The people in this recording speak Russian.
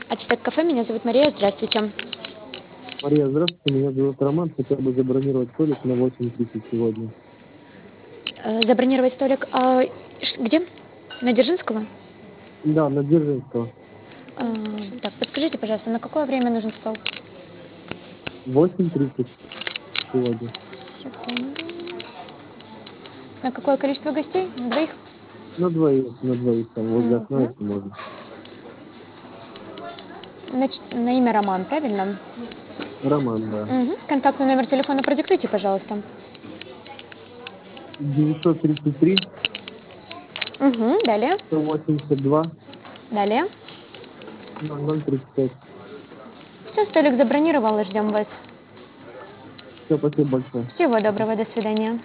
Ацтек кафе, меня зовут Мария, здравствуйте. Мария, здравствуйте, меня зовут Роман. Хотел бы забронировать столик на 8:30 сегодня. Забронировать столик, где? На Дзержинского? Да, на Дзержинского. Так, подскажите, пожалуйста, на какое время нужен стол? 8:30 сегодня. Секунду. На какое количество гостей? На двоих? На двоих там возле окна, Мгм. если можно. На имя Роман, правильно? Роман, да. Мгм. Контактный номер телефона продиктуйте, пожалуйста. 933 Угу, далее. 182 Далее. 0035. Все, столик забронировала, ждем вас. Все, спасибо большое. Всего доброго, до свидания.